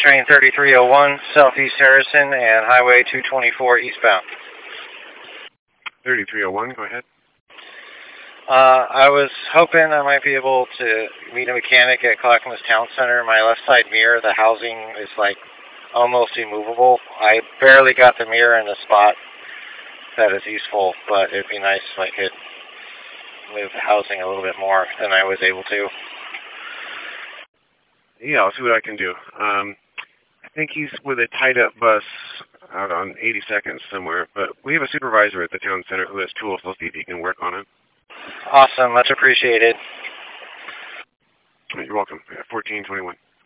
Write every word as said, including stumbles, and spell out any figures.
train thirty-three oh one, Southeast Harrison, and Highway two twenty-four eastbound. thirty-three oh one, go ahead. Uh, I was hoping I might be able to meet a mechanic at Clackamas Town Center. My left side mirror, the housing is like almost immovable. I barely got the mirror in the spot that is useful, but it'd be nice if I could move the housing a little bit more than I was able to. Yeah, I'll see what I can do. Um, I think he's with a tied-up bus out on eighty-second somewhere, but we have a supervisor at the town center who has tools. We'll see if he can work on it. Awesome, much appreciated. You're welcome. fourteen twenty-one.